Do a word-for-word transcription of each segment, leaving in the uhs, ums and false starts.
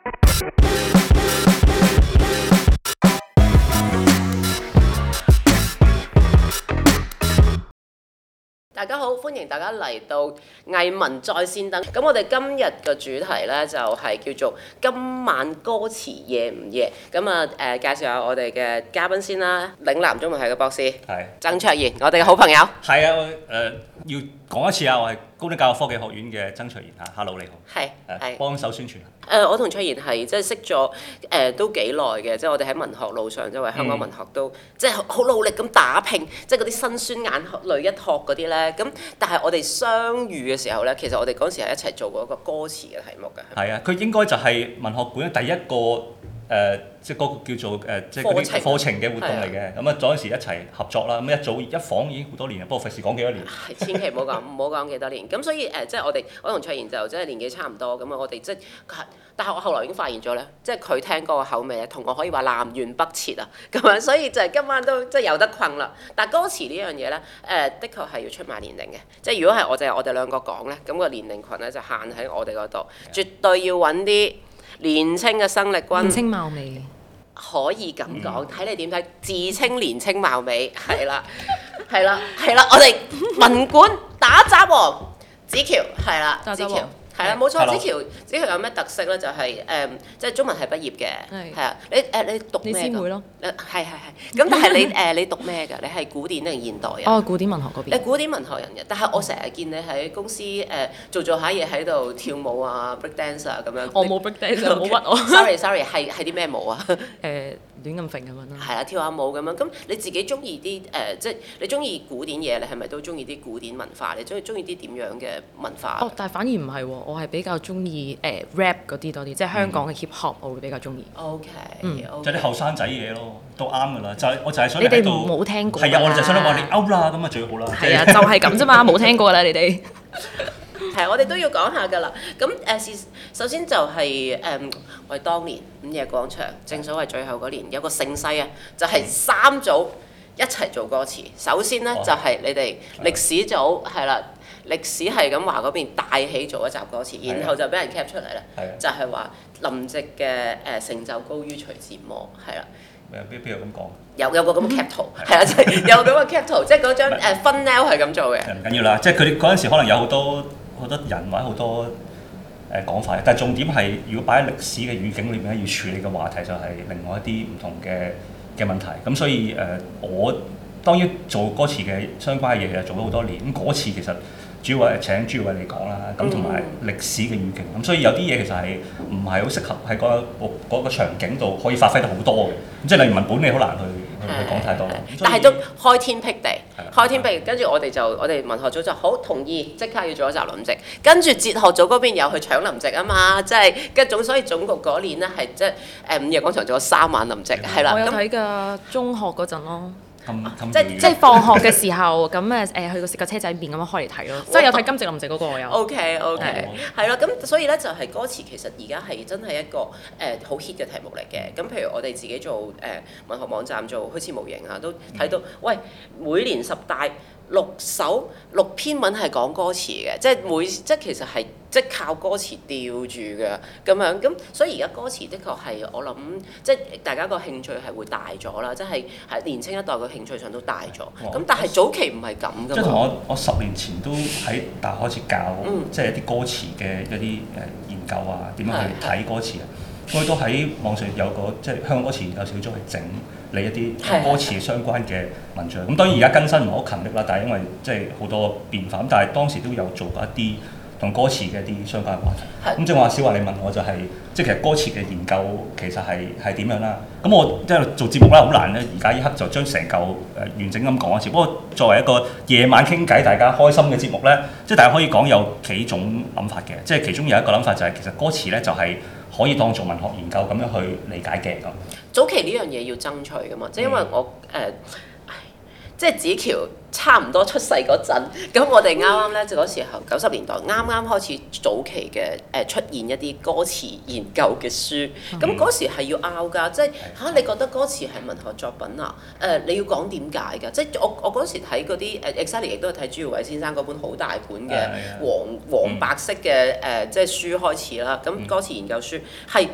大家好，歡迎大家嚟到藝文在線等。咁我哋今日嘅主題呢，就係、是、叫做今晚歌詞夜唔夜。咁啊誒介紹下我哋嘅嘉賓先啦，嶺南中文系嘅博士，係曾卓然，我哋嘅好朋友。 係啊，誒、呃、要講一次啊，我係高等教育科技學院嘅曾卓然嚇 ，Hello 你好。係係幫手宣傳。誒、 呃，我同卓然係即係識咗誒、呃、都幾耐嘅，即係我哋喺文學路上，即係為香港文學都、嗯、即係好努力咁打拼，即係嗰啲辛酸眼淚一托嗰啲咧。咁但係我哋相遇嘅時候咧，其實我哋嗰時係一齊做過一個歌詞嘅題目嘅。係啊，佢應該就係文學館第一個。誒、呃，即係嗰個叫做誒、呃，即係嗰啲課程嘅活動嚟嘅。咁啊，嗰陣時一齊合作啦。咁一早一房已經好多年啦，不過費事講幾多年。 係，千祈唔好講，唔好講幾多年。咁所以誒、呃，即係我哋，我同卓然就即係年紀差唔多。咁啊，我哋即係，但係我後來已經發現咗咧，即係佢聽歌嘅口味咧，同我可以話南轅北轍啊。咁樣，所以就係今晚都即係有得困啦。但係歌詞呢樣嘢咧，誒、呃，的確係要出賣年齡嘅。即係如果係我哋我哋兩個講咧，咁、個年齡群咧就限喺我哋嗰度，絕對要揾啲年青嘅生力軍。 年青貌美。 可以咁講，睇你點睇？自稱年青貌美，係啦，係啦，係啦，我哋文館打雜王子喬，係啦，子喬。係啦，冇錯，子喬，子喬有咩特色咧？就係、是、誒、嗯，即係中文系畢業嘅，係啊，你誒、呃、你讀咩㗎？你師妹咯，係係係。咁但係你誒、呃、你讀咩㗎？你係古典定現代人？ 哦，古典文學嗰邊。 你古典文學人嘅，但係我成日見你喺公司誒、呃、做做下嘢喺度跳舞啊 ，break dance 啊咁樣。 我冇 break dance，冇屈我。 sorry sorry，係係啲咩舞啊？誒、 呃。亂咁揈咁樣咯， 係啦，跳下舞咁樣。咁你自己中意啲誒，即係你中意古典嘢，你係咪都中意啲古典文化？你中意中意啲點樣嘅文化？ 哦，但係反而唔係喎，我係比較中意誒 rap 嗰啲多啲，即係香港嘅 hip hop，我會比較中意。 O K， 嗯， 就啲後生仔嘢咯，都啱㗎啦。就係我就係想你哋冇聽過。係啊，我哋就想你話你 out 啦，咁啊最好啦。 係啊，就係咁啫嘛，冇聽過啦，你哋。 係，我哋都要講下㗎啦。咁誒，首先就係、是、誒、嗯，我哋當年午夜廣場，正所謂最後嗰年有個盛世啊，就係、是、三組一齊做歌詞。首先咧、哦、就係你哋歷史組係啦，歷史係咁話嗰邊帶起做一集歌詞，然後就俾人 cap 出嚟啦，就係、是、話林夕嘅誒成就高於徐志摩，係啦。 邊邊有咁講？ 有有個咁嘅 cap 圖，係啊，即係有咁嘅 cap 圖，即係嗰張誒 thumbnail 係咁做嘅。 唔緊要啦，即係佢哋嗰陣時可能有好多。好多人或者好多誒講法，但係重點係，如果擺喺歷史嘅語境裏面咧，要處理嘅話題就係另外一啲唔同嘅嘅問題。咁所以誒、呃，我當然做歌詞嘅相關嘅嘢，做咗好多年。咁嗰次其實主要係請朱耀偉嚟講啦，咁同埋歷史嘅語境。咁所以有啲嘢其實係唔係好適合喺嗰個嗰個場景度可以發揮得好多嘅。咁即係例如文本，你好難去去講太多。 但係都開天闢地，開天闢地，跟住我哋就我哋文學組就好同意，即刻要做一集林夕。跟住哲學組嗰邊又去搶林夕啊嘛，即係跟總所以總局嗰年咧係即係誒午夜廣場做咗三晚林夕，係啦。 我有睇㗎，中學嗰陣咯。 即係即係放學嘅時候，咁誒誒去個食個車仔麵咁樣開嚟睇咯，即係有睇金夕林夕嗰個我有。 O K O K，係咯，咁所以咧就係歌詞其實而家係真係一個誒好 hit 嘅題目嚟嘅。咁譬如我哋自己做誒、呃、文學網站做虛詞無形啊，都睇到，喂，每年十大六首六篇文係講歌詞嘅，即係每即係其實係即係靠歌詞吊住嘅咁樣。咁所以而家歌詞的確係我諗，即係大家個興趣係會大咗啦，即係係年青一代個興趣上都大咗。咁但係早期唔係咁㗎嘛。 即係同我我十年前都喺大學開始教，嗯、即係一啲歌詞嘅一啲誒研究啊，點樣去睇歌詞啊。我都喺網上有個即係香港歌詞研究小組去整你一啲歌詞相關嘅文章。咁當然而家更新唔係好勤力啦，但係因為即係好多變化。咁但係當時都有做過一啲同歌詞嘅一啲相關嘅話題。咁即係話小華你問我就係、是，即係其實歌詞嘅研究其實係係點樣啦？咁我即係做節目啦，好難咧。而家一刻就將成嚿誒完整咁講一次。不過作為一個夜晚傾偈大家開心嘅節目咧，即係大家可以講有幾種諗法嘅。即係其中有一個諗法就係、是、其實歌詞咧就係、是。可以當做文學研究咁樣去理解嘅咁。 早期呢樣嘢要爭取㗎嘛，即係因為我誒、呃，即係子喬差唔多出世嗰陣，咁我哋啱啱咧就嗰時候九十年代啱啱開始早期嘅誒、呃、出現一啲歌詞研究嘅書，咁嗰、嗯、時係要拗㗎，即係嚇、啊、你覺得歌詞係文學作品啊？誒、呃、你要講點解㗎？即係我我嗰時睇嗰啲誒 exactly 亦都係睇朱耀偉先生嗰本好大本嘅黃黃白色嘅誒、呃、即係書開始啦，咁歌詞研究書係。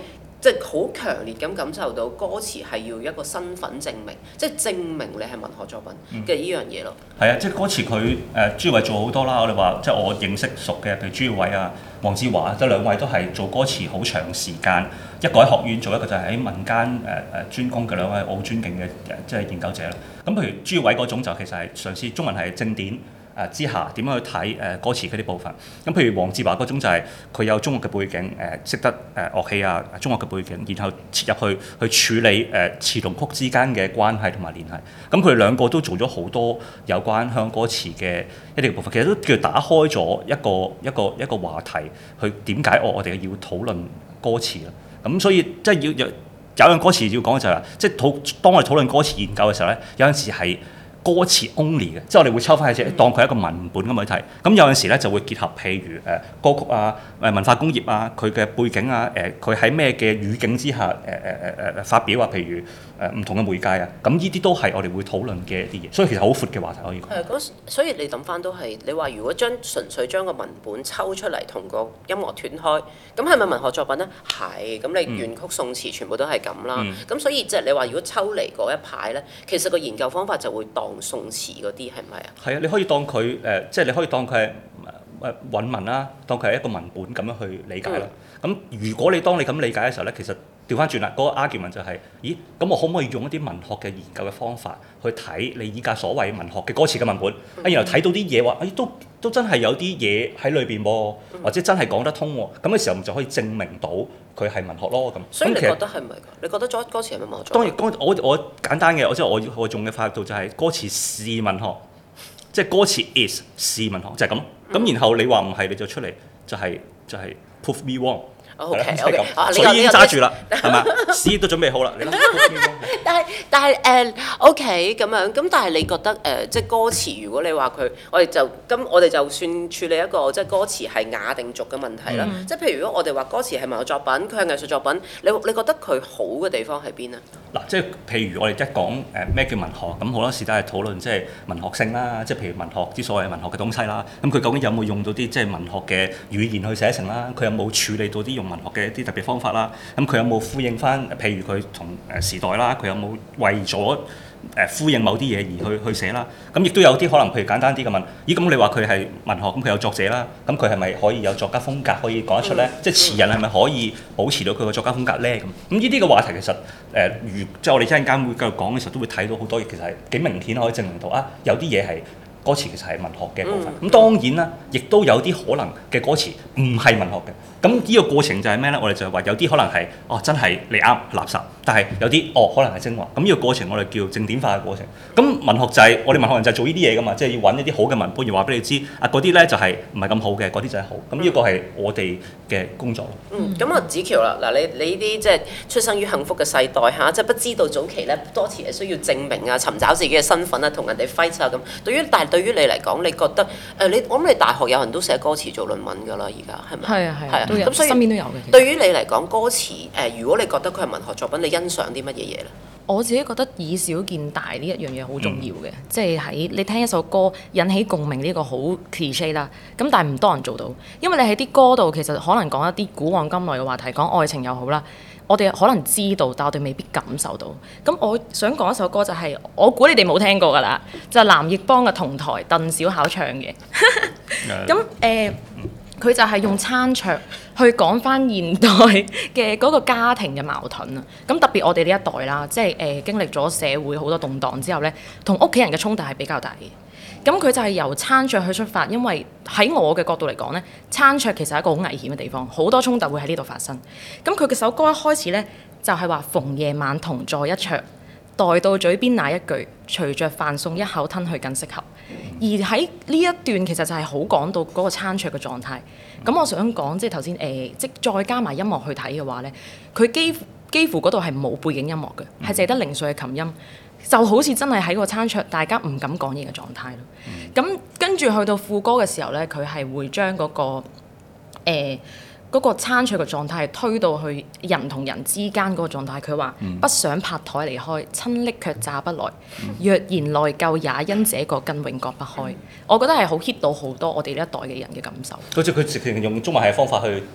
即係好強烈咁感受到歌詞係要一個身份證明，即係證明你係文學作品嘅呢樣嘢咯。 係啊、嗯，即係歌詞佢誒朱耀偉做好多啦。我哋話即係我認識熟嘅，譬如朱耀偉啊、黃志華啊，即係兩位都係做歌詞好長時間，一個喺學院做，一個就係喺民間誒誒、呃、專攻嘅兩位我好尊敬嘅即係研究者啦。咁譬如朱耀偉嗰種就其實係嘗試中文係正典。誒之下點樣去睇誒歌詞嗰啲部分？咁譬如黃志華嗰種就係佢有中樂嘅背景，誒識得誒樂器啊，中樂嘅背景，然後切入去去處理誒詞同曲之間嘅關係同埋聯繫。咁佢哋兩個都做咗好多有關香港歌詞嘅一啲部分，其實都叫打開咗一個一個一個話題，去點解我我哋要討論歌詞啦。咁所以即係要有有樣歌詞要講嘅就係話，即係討當我哋討論歌詞研究嘅時候咧，有陣時係歌詞 only 嘅，即係我哋會抽翻去當佢係一個文本咁去睇。咁有陣時咧就會結合，譬如誒、呃、歌曲啊、誒文化工業啊、佢嘅背景啊、誒佢喺咩嘅語境之下誒誒誒誒發表啊，譬如誒唔、呃、同嘅媒介啊，咁呢啲都係我哋會討論嘅一啲嘢。所以其實好闊嘅話題可以講。 係嗰，所以你諗翻都係你話，如果將純粹將個文本抽出嚟同個音樂斷開，咁係咪文學作品咧？係，咁你原曲宋詞全部都係咁啦。咁、嗯、所以即係你話，如果抽離嗰一排咧，其實個研究方法就會當宋詞嗰啲係咪啊？係啊，你可以當佢誒、呃，即係你可以當佢係誒韻文啦，當佢係一個文本咁樣去理解啦。咁、嗯、如果你當你咁理解嘅時候咧，其實調翻轉啦，嗰、那個 argument 就係、是，咦？咁我可唔可以用一啲文學嘅研究嘅方法去睇你依家所謂文學嘅歌詞嘅文本，啊、嗯，然後睇到啲嘢話，誒都都真係有啲嘢喺裏邊喎，或者真係講得通喎，咁嘅時候就可以證明到佢係文學咯。咁， 所以你覺得係咪㗎？你覺得咗歌詞係咪文學？ 當然，我我簡單嘅，我即係我我用嘅法度就係歌詞是文學，即係歌詞 is 是文學，就係、是、咁。咁、嗯、然後你話唔係，你就出嚟就係、是、就係、是、prove me wrong。 O K O K， 所以已經揸住啦，係嘛？詩都準備好啦，你諗。 但係但係誒 O K 咁樣，咁但係你覺得誒、呃、即係歌詞，如果你話佢，我哋就咁，我哋就算處理一個即係歌詞係雅定俗嘅問題啦。嗯、即係譬如如果我哋話歌詞係文學作品，佢係藝術作品，你你覺得佢好嘅地方喺邊啊？嗱， 即係譬如我哋一講誒咩叫文學，咁好多時都係討論即係文學性啦，即係譬如文學之所謂文學嘅東西啦，咁佢究竟有冇用到啲即係文學嘅語言去寫成啦？佢有冇處理到啲用文學嘅一啲特別方法啦？咁佢有冇呼應翻？譬如佢同誒時代啦，佢有冇為咗誒呼應某啲嘢而去去寫啦？咁亦都有啲可能，譬如簡單啲嘅問，咦咁你話佢係文學，咁佢有作者啦，咁佢係咪可以有作家風格可以講得出咧？嗯、即係詞人係咪可以保持到佢個作家風格咧？咁咁呢啲嘅話題其實誒，如、呃、即係我哋一陣間會繼續講嘅時候，都會睇到好多嘢，其實係幾明顯可以證明到啊，有啲嘢係歌詞其實係文學嘅部分。咁、嗯、當然啦，亦都有啲可能嘅歌詞唔係文學嘅。咁呢個過程就係咩咧？我哋就係話有啲可能係哦真係你啱垃圾，但係有啲哦可能係精華。咁呢個過程我哋叫正典化嘅過程。咁文學就係、是、我哋文學人就係做呢啲嘢噶嘛，即係要揾一啲好嘅文本，而話俾你知啊嗰啲咧就係唔係咁好嘅，嗰啲就係好。咁呢個係我哋嘅工作咯。嗯，咁啊子喬啦，嗱你你呢啲即係出生於幸福嘅世代嚇，即係不知道早期咧多詞係需要證明啊、尋找自己嘅身份啊、同人哋 fight 啊咁。對於但係對於你嚟講，你覺得誒、呃、你我諗你大學有人都寫歌詞做論文㗎啦，而家係咪？係啊係啊。咁所以身邊都有嘅。對於你嚟講，歌詞誒、呃，如果你覺得佢係文學作品，你欣賞啲乜嘢嘢咧？ 我自己覺得以小見大呢一樣嘢好重要嘅，嗯、即係喺你聽一首歌引起共鳴呢個好 cliché 啦。咁但係唔多人做到，因為你喺啲歌度其實可能講一啲古往今來嘅話題，講愛情又好啦，我哋可能知道，但我哋未必感受到。咁我想講一首歌就係、是，我估你哋冇聽過㗎啦，就係、是、藍奕邦嘅《同台》，鄧小巧唱嘅。咁誒。呃佢就係用餐桌去講翻現代嘅嗰個家庭嘅矛盾啊！咁特別我哋呢一代啦，即係誒、呃、經歷咗社會好多動盪之後咧，同屋企人嘅衝突係比較大嘅。咁佢就係由餐桌去出發，因為喺我嘅角度嚟講咧，餐桌其實係一個好危險嘅地方，好多衝突會喺呢度發生。咁佢嘅首歌一開始咧，就係、是、話逢夜晚同坐一桌，待到嘴邊那一句，隨着飯餸一口吞去更適合。而喺呢一段其實就係好講到嗰個餐桌嘅狀態。咁我想講，即係頭先誒，即再加埋音樂去睇嘅話咧，佢幾乎幾乎嗰度係冇背景音樂嘅，係淨係得零碎嘅琴音，就好似真係喺個餐桌大家唔敢講嘢嘅狀態咯。咁跟住去到副歌嘅時候咧，佢係會將嗰個誒。呃嗰個餐桌嘅狀態係推到去人同人之間嗰個狀態，佢話、嗯、不想拍台離開，親昵卻詐不來。嗯、若然內疚，也因這個更永割不開。我覺得係好 hit 到好多我哋呢一代嘅人嘅感受。 好似佢直情用中文系嘅方法去解讀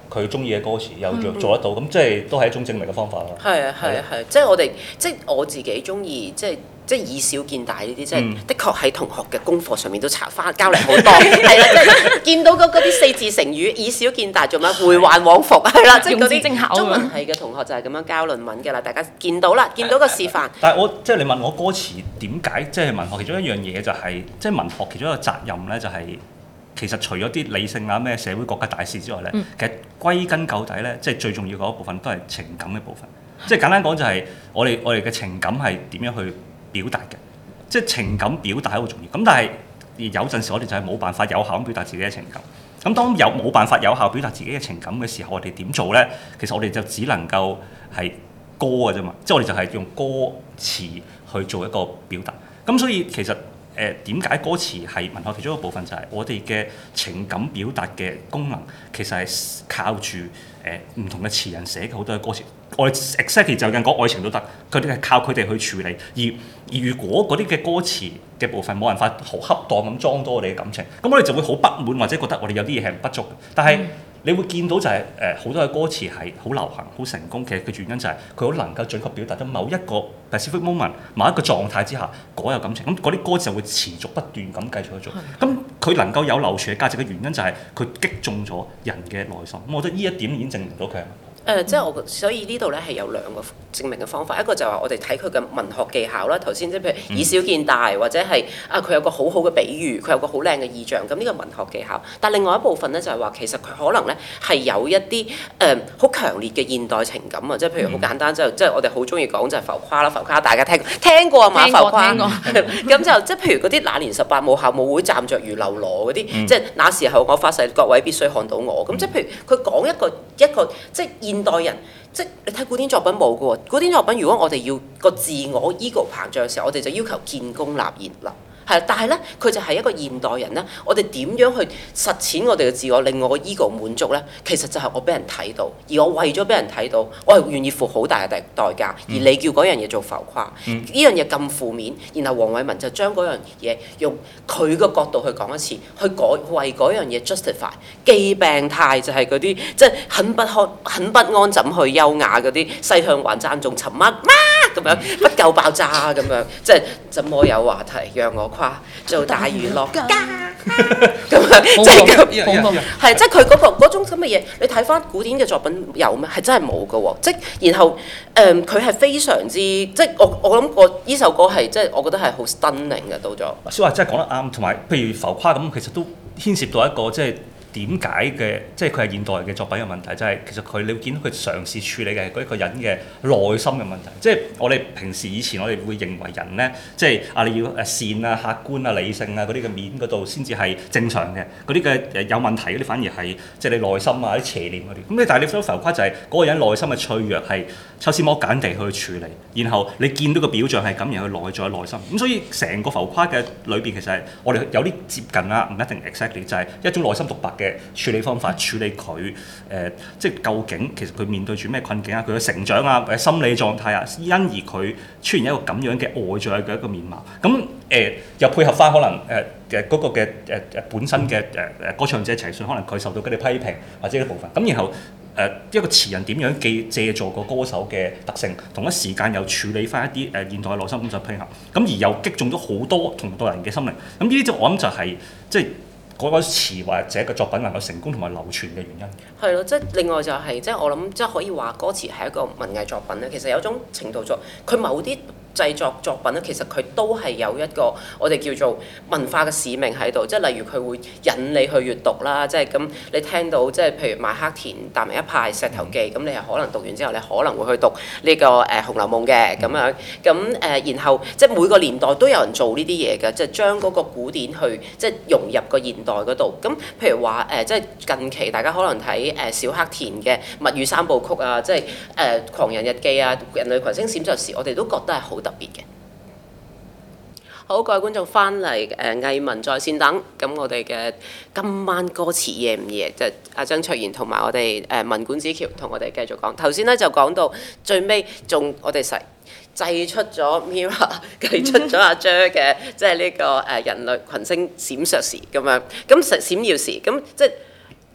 佢中意嘅歌詞，又做做得到，咁、嗯、即係都係一種證明嘅方法咯。 係啊係啊係，即係我哋即係我自己中意即係。即係以小見大呢啲，即係、嗯、的確喺同學嘅功課上面都查翻交嚟好多，係啦，即係見到嗰啲四字成語，以小見大做咩？回環往復係啦，即係嗰啲中文系嘅同學就係咁樣交論文嘅啦，大家見到啦，見到個示範。 但係我即係你問我歌詞點解即係文學其中一樣嘢就係、是，即係文學其中一個責任咧就係、是，其實除咗啲理性啊咩社會國家大事之外咧，嗯、其實歸根究底咧，即係最重要嗰一部分都係情感嘅部分。即係簡單講就係我哋我哋嘅情感係點樣去表達嘅，即係情感表達好重要。咁但係有陣時我哋就係冇辦法有效咁表達自己嘅情感。咁當有冇辦法有效表達自己嘅情感嘅時候，我哋點做咧？其實我哋就只能夠係歌嘅啫嘛，即係我哋就係用歌詞去做一個表達。咁所以其實誒點解歌詞係文學其中一個部分，就係我哋嘅情感表達嘅功能，其實係靠住誒唔同嘅詞人寫嘅好多嘅歌詞。我哋 exactly 就咁講愛情都得，佢哋係靠佢哋去處理。而而如果嗰啲嘅歌詞嘅部分冇辦法好恰當咁裝到我哋嘅感情，咁我哋就會好不滿或者覺得我哋有啲嘢係不足嘅。但係你會見到就係誒好多嘅歌詞係好流行、好成功，其實嘅原因就係佢好能夠準確表達到某一個 specific moment、某一個狀態之下嗰有感情。咁嗰啲歌詞就會持續不斷咁繼續去做。咁佢能夠有流傳嘅價值嘅原因就係佢擊中咗人嘅內心。咁我覺得呢一點已經證明到佢係。 誒、呃，即係我，所以呢度咧係有兩個證明嘅方法，一個就係話我哋睇佢嘅文學技巧啦。頭先即係譬如以小見大，或者係啊佢有個好好嘅比喻，佢有個好靚嘅意象，咁呢個文學技巧。但另外一部分咧就係話，其實佢可能咧係有一啲誒好強烈嘅現代情感啊，即係譬如好簡單，即係即係我哋好中意講就係浮誇啦，浮誇大家聽聽過啊嘛，浮誇。咁就即係譬如嗰啲那年十八母校舞會站着如嘍囉嗰啲，嗯、即係那時候我發誓各位必須看到我。咁即係譬如佢講一個一個即係現代人，即係你睇古典作品冇嘅喎。古典作品如果我哋要個自我 ego 膨脹嘅時候，我哋就要求建功立業啦。係，但係咧，佢就係一個現代人咧。我哋點樣去實踐我哋嘅自我，令我個 ego 滿足咧？其實就係我俾人睇到，而我為咗俾人睇到，我係願意付好大嘅代代價。而你叫嗰樣嘢做浮誇，呢、嗯、樣嘢咁負面，然後黃偉文就將嗰樣嘢用佢個角度去講一次，去改為嗰樣嘢 justify。既病態就係嗰啲即係很不安、很不安怎去優雅嗰啲西向還讚頌沉默媽咁樣不夠爆炸咁樣，即係怎麼有話題讓我跨做大娛樂家咁樣，即係咁，係即係佢嗰個嗰種咁嘅嘢。你睇翻古典嘅作品有咩？係真係冇㗎喎。即係然後誒，佢、呃、係非常之即係我我諗過呢首歌係即係我覺得係好 stunning 嘅到咗。 小華真係講得啱，同埋譬如浮誇咁，其實都牽涉到一個即係。點解嘅，即係佢係現代嘅作品嘅問題，就係、是、其實佢你會見到佢嘗試處理嘅係嗰一個人嘅內心嘅問題。即係我哋平時以前我哋會認為人咧，即係啊你要誒善啊、客觀啊、理性啊嗰啲嘅面嗰度先至係正常嘅，嗰啲嘅誒有問題嗰啲反而係即係你內心啊啲邪念嗰啲。咁你但係你所浮誇就係嗰個人內心嘅脆弱係抽絲剝繭地去處理，然後你見到個表象係咁，然後內在內心。咁所以成個浮誇嘅裏邊其實係我哋有啲接近啦，唔一定 exactly 就係一種內心獨白嘅處理方法，處理佢誒、呃，即係究竟其實佢面對住咩困境啊？佢嘅成長啊，或者心理狀態啊，因而佢出現一個咁樣嘅外在嘅一個面貌。咁誒、呃、又配合翻可能誒嘅嗰個嘅誒誒本身嘅誒誒歌唱者情緒，可能佢受到嗰啲批評或者一部分。咁然後誒、呃、一個詞人點樣記借助個歌手嘅特性，同一時間又處理翻一啲誒、呃、現代嘅內心咁就配合，咁而又擊中咗好多同代人嘅心靈。咁呢啲就我諗就係、是、即係。嗰個詞或者個作品能夠成功同埋流傳嘅原因， 係咯，即係另外就係、是、即係我諗，即係可以話歌詞係一個文藝作品咧。其實有種程度作，佢某啲製作作品咧，其實佢都係有一個我哋叫做文化嘅使命喺度。即係例如佢會引你去閱讀啦，即係咁你聽到即係譬如麥克田《達明一派》《石頭記》，咁你係可能讀完之後，你可能會去讀呢、這個誒、呃《紅樓夢》嘅咁樣。咁誒、呃，然後即係每個年代都有人做呢啲嘢嘅，即係將嗰個古典去即係融入個現代嗰度。咁譬如話誒、呃，即係近期大家可能睇誒、呃、小黑田嘅《物語三部曲》啊，即係誒、呃《狂人日記》啊，《人類群星閃著時》，我哋都覺得係好特別嘅。好，各位觀眾翻嚟誒藝文在線等，咁我哋嘅今晚歌詞夜唔夜，就阿曾卓然同埋我哋誒文管子喬同我哋繼續講。頭先咧就講到最尾，仲我哋實製出咗 Mirror， 計出咗阿 Jer 嘅，即係呢個誒人類群星閃爍時咁樣，咁閃閃耀時，咁即係喂。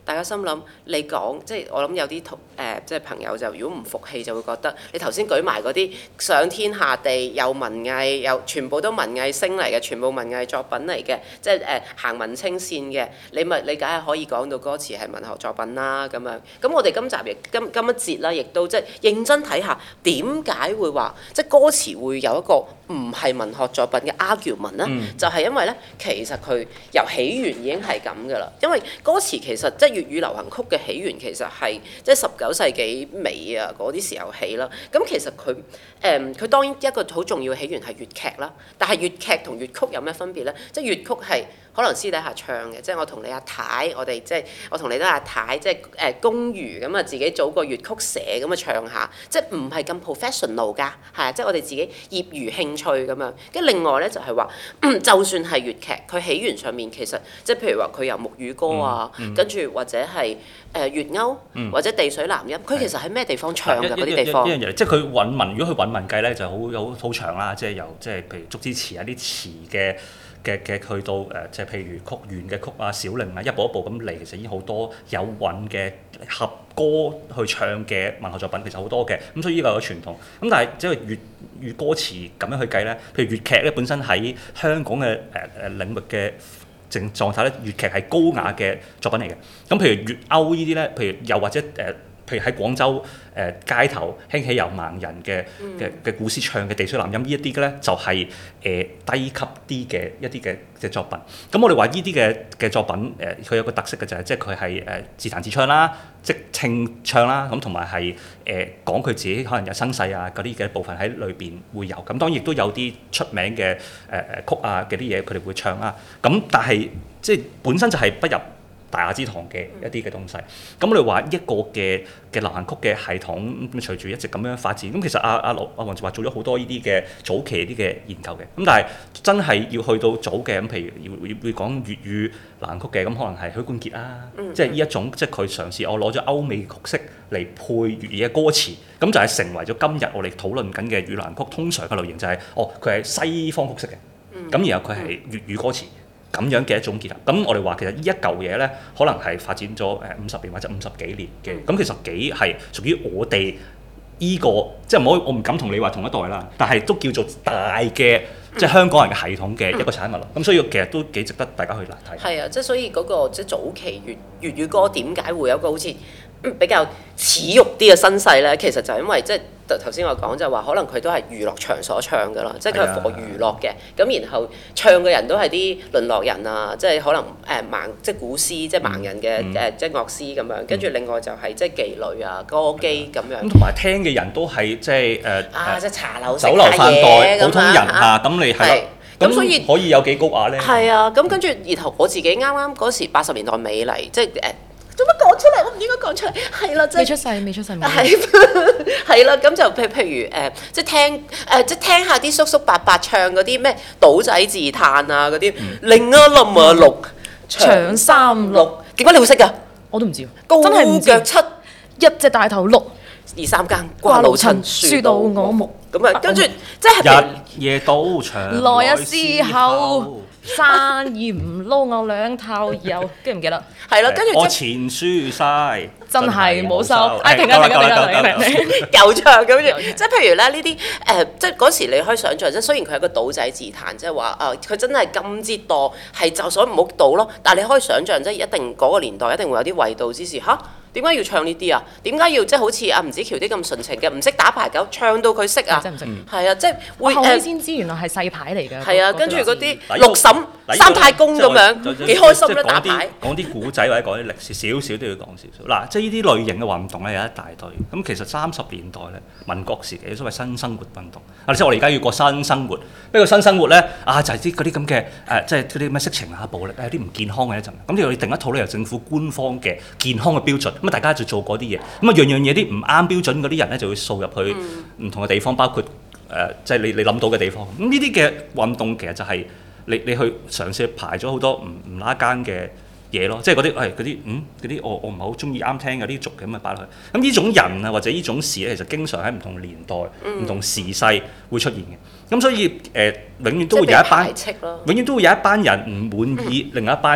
大家心諗你講，即係我諗有啲同誒即係朋友就如果唔服氣就會覺得你頭先舉埋嗰啲上天下地有文藝又全部都文藝星嚟嘅，全部文藝作品嚟嘅，即係誒行文青線嘅，你咪你梗係可以講到歌詞係文學作品啦咁樣。咁我哋今集亦今今一節啦，亦都即係認真睇下點解會話即係歌詞會有一個唔係文學作品嘅 argument 咧，嗯、就係因為咧其實佢由起源已經係咁噶啦，因為歌詞其實即係粵語流行曲嘅起源其實係即係十九世紀尾啊嗰啲時候起啦。咁其實佢誒佢當然一個好重要嘅起源係粵劇啦，但係粵劇同粵曲有咩分別咧？即係粵曲係可能私底下唱嘅，即係我同你阿太，我哋即係我同你都阿太，即係誒公餘咁啊，自己組個粵曲社咁啊唱下，即係唔係咁 professional 㗎，係啊，即係我哋自己業餘興趣咁樣。跟住另外咧就係話，就算係粵劇，佢起源上面其實即係譬如話佢由木魚歌啊，跟住、嗯嗯、或者係誒粵謳、嗯、或者地水南音，佢其實喺咩地方唱嘅嗰啲地方？一樣嘢， 即係佢韻文，如果佢韻文計咧就好有好長啦，即係由即係譬如竹枝詞啊啲詞嘅。嘅嘅去到誒，即、呃、係譬如曲圓嘅曲啊、小令啊，一步一步咁嚟，其實已經好多有韻嘅合歌去唱嘅文學作品，其實好多嘅。咁所以呢個有傳統。咁但係即係粵語歌詞咁樣去計咧，譬如粵劇咧本身喺香港嘅誒誒領域嘅正狀態咧，粵劇係高雅嘅作品嚟嘅。咁譬如粵謳呢啲咧，譬如又或者誒。呃譬如喺廣州誒、呃、街頭興起由盲人嘅嘅嘅古詩唱嘅地水南音呢一啲嘅咧，就係、是、誒、呃、低級啲嘅一啲嘅嘅作品。咁我哋話呢啲嘅嘅作品誒，佢、呃、有個特色嘅就係、是、即係佢係誒自彈自唱啦，即興唱啦，咁同埋係誒講佢自己可能有身世啊嗰啲嘅部分喺裏邊會有。咁當然亦都有啲出名嘅誒誒曲啊嘅啲嘢佢哋會唱啦。咁但係即係本身就係不入大雅之堂嘅一啲嘅東西，咁我哋話一個嘅嘅流行曲嘅系統，咁隨住一直咁樣發展，咁其實阿阿羅阿黃志華做咗好多呢啲嘅早期啲嘅研究嘅，咁但係真係要去到早嘅，咁譬如要要要講粵語流行曲嘅，咁可能係許冠傑啊，嗯、即係呢一種，即係佢嘗試我攞咗歐美曲式嚟配粵語嘅歌詞，咁就係成為咗今日我哋討論緊嘅粵語流行曲通常嘅類型就係、是，哦佢係西方曲式嘅，咁、嗯、然後佢係粵語歌詞。咁樣嘅一種結合，咁我哋話其實呢一嚿嘢咧，可能係發展咗誒五十年或者五十幾年嘅，咁、嗯、其實幾係屬於我哋依、這個，即係唔好我唔敢同你話同一代啦，但係都叫做大嘅，嗯、即係香港人嘅系統嘅一個產物咯。咁、嗯、所以其實都幾值得大家去睇。係啊，即係所以嗰、那個即係早期粵粵語歌點解會有一個好似比較恥辱啲嘅身世咧？其實就係因為即係。頭先我講就話，可能佢都係娛樂場所唱㗎啦，即係佢係 for 娛樂嘅。咁然後唱嘅人都係啲淪落人啊，即係可能誒盲，即係古詩，即係盲人嘅誒，即係樂師咁樣。跟住另外就係即係妓女啊、歌姬咁樣。咁同埋聽嘅人都係即係誒啊，即係茶樓酒樓飯袋普通人啊，咁你係咁所以可以有幾高雅咧？ 係啊，咁跟住然後我自己啱啱嗰時八十年代尾嚟，即係誒。做乜講出嚟？我唔應該講出嚟。係啦，即係未出世，未出世。 係係啦，咁就譬譬如誒、呃，即係聽誒、呃，即係聽下啲叔叔伯伯唱嗰啲咩賭仔自嘆啊嗰啲，令啊冧啊六長三六，點解你會識㗎？ 我都唔知， 高腳七一隻大頭六， 二三更瓜老襯，輸到我目。咁啊，跟住即係日夜賭場來啊時候。生意唔撈我兩頭油，記唔記得？ 係啦，跟住我錢輸晒， 真係冇收。哎，停啊停啊停啊停！ 又唱咁樣，即係譬如咧呢啲誒，即係嗰時你可以想像，即係雖然佢係個賭仔自彈，即係話誒，佢真係金之多，係就所以唔好賭咯。但係你可以想像，即係一定嗰個年代一定會有啲衛道之士嚇。點解要唱呢啲啊？點解要即係好似阿吳子喬啲咁純情嘅，唔識打牌九唱到佢識啊？ 真唔識。 係啊，即係會後尾先知原來係細牌嚟㗎。 係啊，跟住嗰啲六嬸、三太公咁樣幾開心咧打牌。 講啲古仔或者講啲歷史，少少都要講少少。嗱，即係呢啲類型嘅運動咧有一大堆。咁其實三十年代咧，民國時期所謂新生活運動，啊，即係我哋而家要過新生活。呢個新生活咧，啊就係啲嗰啲咁嘅誒，即係嗰啲咩色情啊、暴力啊，有啲唔健康嘅一陣。咁你要定一套咧由政府官方嘅健康嘅標準。咁啊，大家就做嗰啲嘢，咁啊樣樣嘢啲唔啱標準嗰啲人咧，就會掃入去唔同嘅地方，包括誒，即係你你諗到嘅地方。咁呢啲嘅運動其實就係你你去嘗試排咗好多唔唔拉更嘅嘢咯，即係嗰啲係嗰啲嗯嗰啲我我唔係好中意啱聽嘅啲俗嘅咁啊擺落去。咁呢種人啊或者呢種事咧，其實經常喺唔同年代、唔同時勢會出現嘅。咁所以誒，永遠都會有一班，永遠都會有一班人唔滿意另外一班人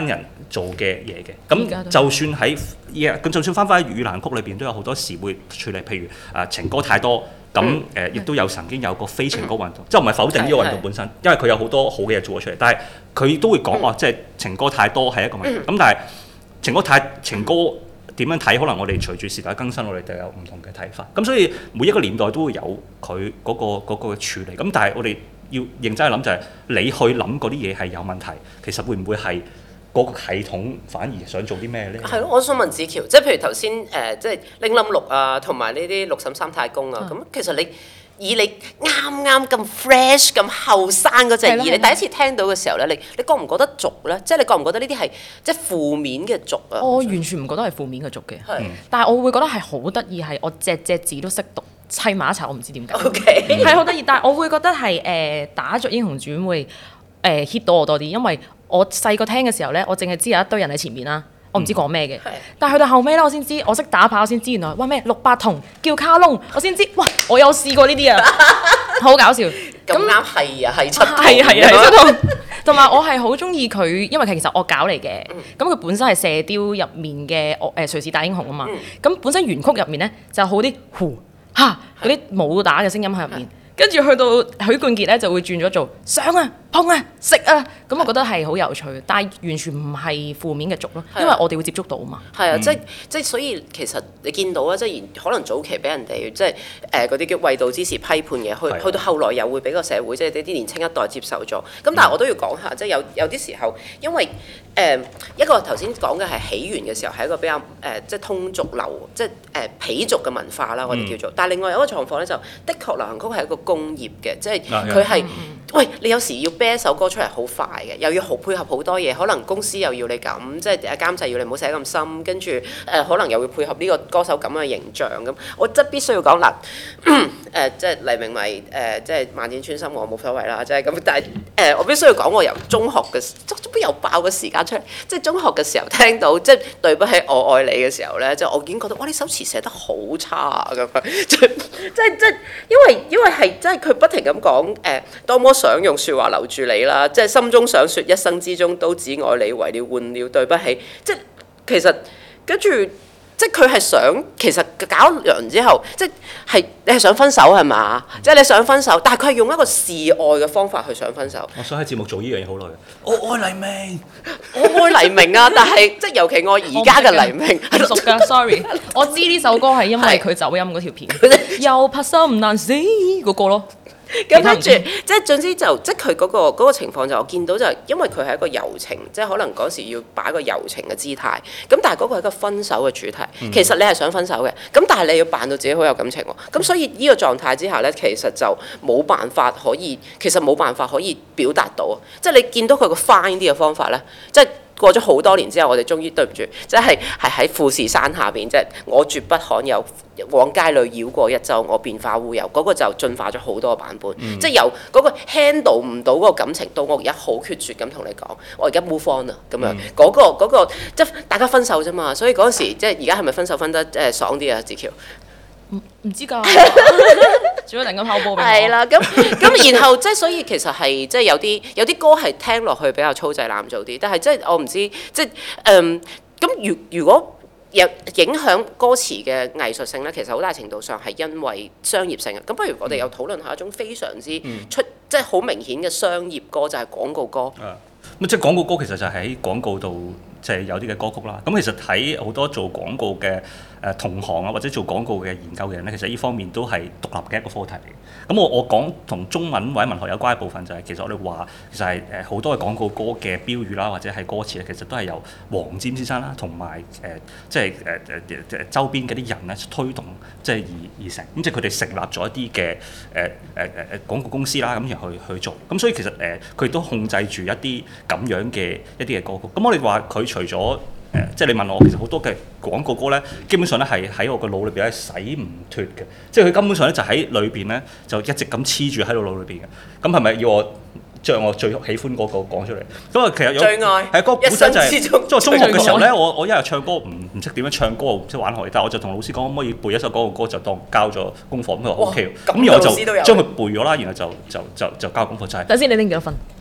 做嘅嘢嘅。咁就算喺咁就算翻返喺粵語流行曲裏邊，都有好多時會處理，譬如誒、呃、情歌太多。咁誒，亦、嗯呃、都有曾經有個非情歌運動，嗯、即係唔係否定呢個運動本身，因為佢有好多好嘅嘢做咗出嚟。但係佢都會講話，嗯、即係情歌太多係一個問題。咁、嗯、但係情歌太情歌點樣睇？可能我哋隨住時代更新，我哋就有唔同嘅睇法。咁所以每一個年代都會有佢嗰、嗰個嗰、嗰個處理。咁但係我哋要認真去諗就係、是，你去諗嗰啲嘢係有問題，其實會唔會係？嗰個系統反而想做啲咩咧？ 係咯，我想問子喬，即係譬如頭先誒，即係拎冧六啊，同埋呢啲六嬸三太公啊，咁、嗯、其實你以你啱啱咁 fresh 咁後生嗰隻耳，你第一次聽到嘅時候咧，你你覺唔覺得俗咧？即係你覺唔覺得呢啲係即係負面嘅俗啊？我完全唔覺得係負面嘅俗嘅， 係、嗯， 但係我會覺得係好得意，係我隻隻字都識讀。砌埋一齊，我唔知點解。 O K， 係好得意，但係我會覺得係誒、呃、打著英雄傳會誒 hit 到我多啲，因為我細個聽嘅時候咧，我淨係知有一堆人喺前面啦，我唔知講咩嘅。嗯、但係去到後尾咧，我先知我識打牌，我先知原來哇咩六八同叫卡窿，我先知哇我有試過呢啲啊，好搞笑。 咁啱係啊，係七筒。 係係係七筒。同埋我係好中意佢，因為其實惡搞嚟嘅。咁佢、嗯、本身係射雕入面嘅誒瑞士大英雄啊嘛。咁、嗯、本身原曲入面咧就好啲呼。嚇！嗰啲武打嘅聲音喺入面，跟住去到許冠傑咧就會轉咗做上啊、碰啊、食啊，咁我覺得係好有趣，但係完全唔係負面嘅俗咯，因為我哋會接觸到啊嘛。 係啊，即係即係所以其實你見到啊，即係可能早期俾人哋即係誒嗰啲叫衛道之時批判嘅，去去到後來又會俾個社會即係啲年青一代接受咗。咁但係我都要講下，即係有有啲時候，因為誒一個頭先講嘅係起源嘅時候係一個比較誒即係通俗流，即係誒鄙俗嘅文化啦，我哋叫做。但係另外有一個狀況咧，就的確流行曲係一個工業嘅，即係佢係喂你有時要啤首歌出嚟好快嘅，又要好配合好多嘢，可能公司又要你咁，即係誒監製要你唔好寫咁深，跟住誒可能又會配合呢個歌手咁嘅形象咁。我即係必須要講嗱誒，即係黎明咪誒，即係萬箭穿心我冇所謂啦，即係咁。但係誒、呃，我必須要講我由中學嘅即係有爆嘅時間出嚟，即係中學嘅時候聽到即係對不起我愛你嘅時候咧，即係我已經覺得哇！呢首詞寫得好差啊咁樣，即係即係即係因為因為係即係佢不停咁講誒，多麼想用説話留住你啦，即係心中想説一生之中都只愛你，為了換了對不起，即係其實跟住。即係佢係想，其實搞完之後，即係你係想分手係嘛？嗯、即係你想分手，但係佢係用一個示愛嘅方法去想分手。 我想喺節目做呢樣嘢好耐嘅。我愛黎明， 我愛黎明啊！但係即係尤其愛而家嘅黎明。 唔熟㗎，sorry。我知呢首歌係因為佢走音嗰條片，又拍心唔難死嗰個咯。 咁跟住，即係總之就即係佢嗰個嗰個情況就我見到就係因為佢係一個柔情，即係可能嗰時要擺個柔情嘅姿態。咁但係嗰個係一個分手嘅主題，其實你係想分手嘅，咁但係你要扮到自己好有感情喎。咁所以呢個狀態之下咧，其實就冇辦法可以，其實冇辦法可以表達到。即係你見到佢個 fine 啲嘅方法咧，即係。過咗好多年之後，我哋終於對唔住，即係係喺富士山下邊，即係我絕不罕有往街裏繞過一周，我變化烏有嗰、那個就進化咗好多個版本，嗯、即係由嗰個 handle 唔到嗰個感情，到我而家好決絕咁同你講，我而家 move on 啦咁樣，嗰、嗯那個嗰、那個即係大家分手啫嘛，所以嗰時即係而家係咪分手分得誒爽啲啊？子喬唔唔知㗎，主要突然間拋波俾我。 係啦，咁咁然後即係所以其實係即係有啲有啲歌係聽落去比較粗製濫造啲，但係即係我唔知即係誒咁如如果有影響歌詞嘅藝術性咧，其實好大程度上係因為商業性啊。咁不如我哋又討論下一種非常之出、嗯、即係好明顯嘅商業歌，就係、是、廣告歌。 啊，咁即係廣告歌其實就係喺廣告度即係有啲嘅歌曲啦。咁其實睇好多做廣告嘅。誒同行啊，或者做廣告嘅研究嘅人咧，其實呢方面都係獨立嘅一個課題嚟嘅。咁我我講同中文或者文學有關嘅部分就係、是，其實我哋話其實係誒好多嘅廣告歌嘅標語啦，或者係歌詞咧，其實都係由黃霑先生啦，同埋誒即係誒誒誒周邊嗰啲人咧推動，即係而而成。咁即係佢哋成立咗一啲嘅誒誒誒誒廣告公司啦，咁然後去去做。咁所以其實誒佢都控制住一啲咁樣嘅一啲嘅歌曲。咁我哋話佢除咗誒、呃，即係你問我，其實好多嘅廣告歌咧，基本上咧係喺我個腦裏邊咧洗唔脫嘅，即係佢根本上咧就喺裏邊咧就一直咁黐住喺度腦裏邊嘅。咁係咪要我將我最喜歡嗰個講出嚟？咁啊，其實有最愛係嗰個古仔就係、是，即係中學嘅時候咧，我我一日唱歌唔唔識點樣唱歌，唔識玩樂器，但係我就同老師講，可唔可以背一首廣告歌就當交咗功課？咁佢話 O K，咁然後我就將佢背咗啦，然後就就就就，就交功課就係、是。 等先，你拎幾多分？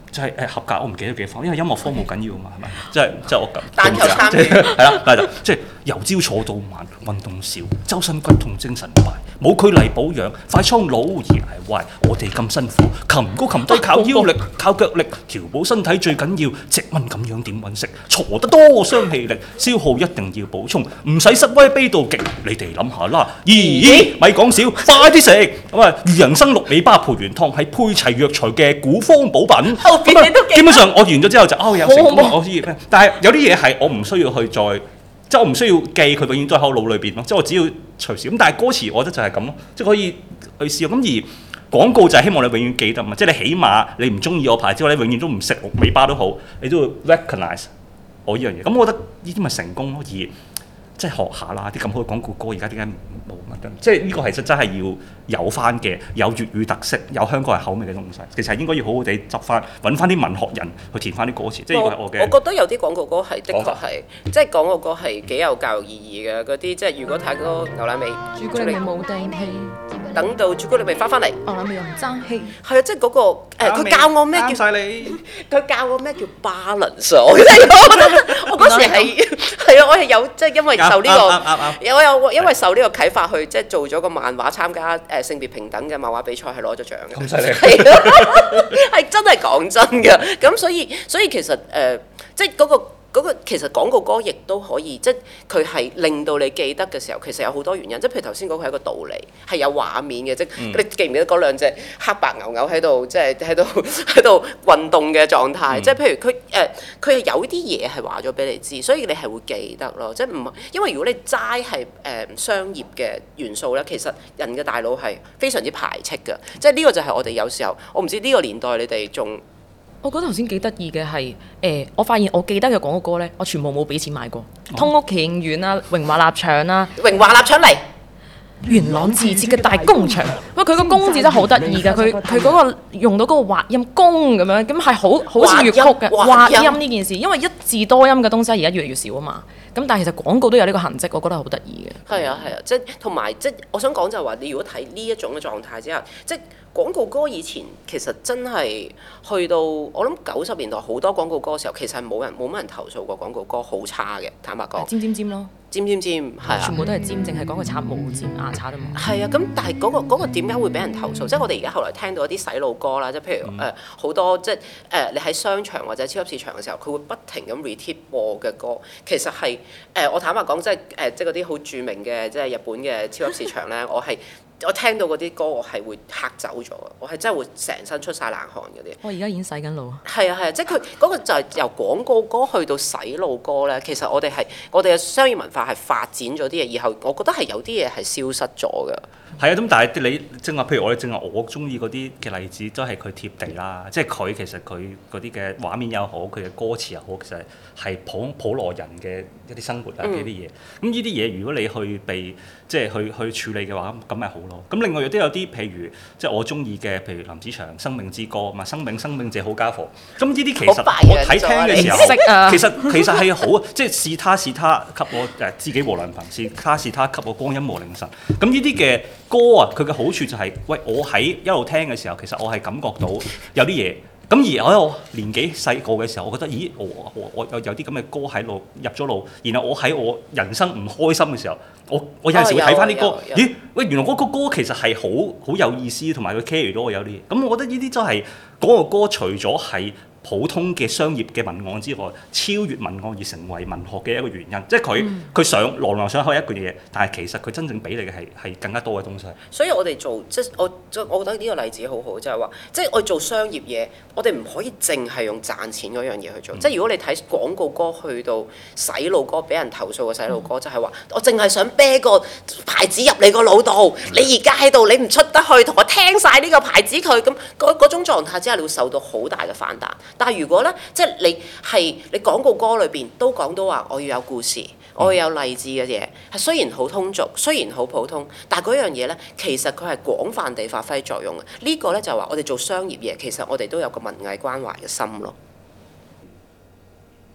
就係誒合格，我唔記得幾分，因為音樂科冇緊要啊嘛，係咪？即係即係我咁。 但求參與係啦，係啦，即係由朝坐到晚，運動少，周身骨痛精神壞，冇佢嚟保養，快蒼老而捱壞。我哋咁辛苦，擒高擒低靠腰力，靠腳力，調補身體最緊要。隻蚊咁樣點揾食？坐得多傷氣力，消耗一定要補充，唔使失威悲到極。你哋諗下啦，咦？咪講少，快啲食咁啊！魚人參六味巴培元湯係配齊藥材嘅古方補品。咁啊，基本上我完咗之後就哦有成功，我知咩？但係有啲嘢係我唔需要去再，即係我唔需要記佢，永遠都喺我腦裏邊咯。即係我只要隨時咁。但係歌詞我覺得就係咁咯，即係可以去試。咁而廣告就係希望你永遠記得嘛，即係你起碼你唔中意我牌子，或者永遠都唔食六味巴都好，你都會 recognize 我呢樣嘢。咁我覺得呢啲咪成功咯。而即係學下啦，啲咁好嘅廣告歌而家點解冇乜得？即係呢個係真真係要有翻嘅，有粵語特色，有香港人口味嘅東西。其實係應該要好好地執翻，揾翻啲文學人去填翻啲歌詞。即係呢個係我嘅。 我覺得有啲廣告歌係的確係，即係廣告歌係幾有教育意義嘅嗰啲。即係如果太多牛奶味， 朱古力味冇定氣， 等到朱古力味翻翻嚟， 牛奶味又唔爭氣。 係啊，即係嗰個誒，佢教我咩叫？ 啱晒你。 佢教我咩叫 balance。我覺得我嗰時係係啊，我係有即係因為。受呢個，我有因為受呢個啟發去即係做咗個漫畫，參加誒性別平等嘅漫畫比賽，係攞咗獎嘅。 咁犀利！ 係啊，係真係講真嘅。咁所以所以其實誒、呃，即係嗰個。嗰個其實廣告歌亦都可以，即係佢係令到你記得嘅時候，其實有好多原因。即係譬如頭先嗰個係一個道理，係有畫面嘅，即係、嗯、你記唔記得嗰兩隻黑白牛牛喺度，即係喺度喺度運動嘅狀態。嗯、即係譬如佢誒，佢、呃、係有啲嘢係話咗俾你知，所以你係會記得咯。即係唔係因為如果你齋係誒商業嘅元素咧，其實人嘅大腦係非常之排斥嘅。即係呢個就係我哋有時候，我唔知呢個年代你哋仲。 我覺得頭先幾得意嘅係誒，我發現我記得嘅廣告歌咧，我全部冇俾錢買過。通屋奇影院啦、榮華臘腸啦、 榮華臘腸嚟。 元朗自設嘅大工場，喂佢個工字真係好得意㗎，佢佢嗰個用到嗰個滑音工咁樣，咁係好好似粵曲嘅滑音呢件事，因為一字多音嘅東西而家越嚟越少啊嘛。咁但係其實廣告都有呢個痕跡，我覺得好得意嘅。 係啊係啊，即係同埋即係我想講就係話，你如果睇呢一種嘅狀態之下，即係廣告歌以前其實真係去到我諗九十年代好多廣告歌嘅時候，其實係冇人冇乜人投訴過廣告歌好差嘅，坦白講。 尖尖尖咯， 尖尖尖係啊， 全部都係尖，淨係講個刷冇尖牙刷都冇。 係啊，咁但係嗰個嗰個點解會俾人投訴？即係我哋而家後來聽到一啲洗腦歌啦，即係譬如誒好多即係誒你喺商場或者超級市場嘅時候，佢會不停咁 repeat 播嘅歌，其實係誒我坦白講，即係誒即係嗰啲好著名嘅即係日本嘅超級市場咧，我係。我聽到嗰啲歌，我係會嚇走咗，我係真係會成身出晒冷汗嗰啲。 我而家已經洗緊腦。 係啊係啊，即係佢嗰個就係由廣告歌去到洗腦歌咧。其實我哋係我哋嘅商業文化係發展咗啲嘢，以後我覺得係有啲嘢係消失咗嘅。 係啊，咁但係你正話，譬如我哋正話，我中意嗰啲嘅例子都係佢貼地啦，即係佢其實佢嗰啲嘅畫面又好，佢嘅歌詞又好，其實係普普羅人嘅一啲生活啊嘅啲嘢。咁呢啲嘢如果你去被即係去去處理嘅話，咁咪好咯。咁另外亦都有啲譬如即係我中意嘅，譬如林子祥《生命之歌》嘛，生命生命這好家伙。咁呢啲其實我睇聽嘅時候， 啊、 其實其實係好，即係是他是他給我誒知己和良朋，是他是他給我光陰和凌晨。咁呢啲嘅歌啊，佢嘅好處就係、是，喂，我喺一路聽嘅時候，其實我係感覺到有啲嘢。咁而我喺我年紀細個嘅時候，我覺得，咦，我我我有有啲咁嘅歌喺度入咗腦，然後我喺我人生唔開心嘅時候，我我有陣時會睇翻啲歌，哦、咦，喂，原來嗰個歌其實係好好有意思，同埋佢 carry 到我有啲嘢。咁我覺得呢啲真係嗰個歌，除咗係普通嘅商業嘅文案之外，超越文案而成為文學嘅一個原因，即係佢佢上朗朗上口一句嘢，但係其實佢真正俾你嘅係係更加多嘅東西。 所以我哋做即係我我覺得呢個例子好好，就係話，即係我做商業嘢，我哋唔可以淨係用賺錢嗰樣嘢去做。嗯、即係如果你睇廣告歌去到洗腦歌，俾人投訴嘅洗腦歌，嗯、就係話我淨係想啤個牌子入你個腦度，嗯、你而家喺度，你唔出得去，同我聽晒呢個牌子佢，咁嗰嗰種狀態之下，你會受到好大嘅反彈。但係如果咧，即係你係你廣告歌裏邊都講到話，我要有故事，我要有勵志嘅嘢，係雖然好通俗，雖然好普通，但係嗰樣嘢咧，其實佢係廣泛地發揮作用嘅。呢個咧就係話，我哋做商業嘢，其實我哋都有個文藝關懷嘅心咯。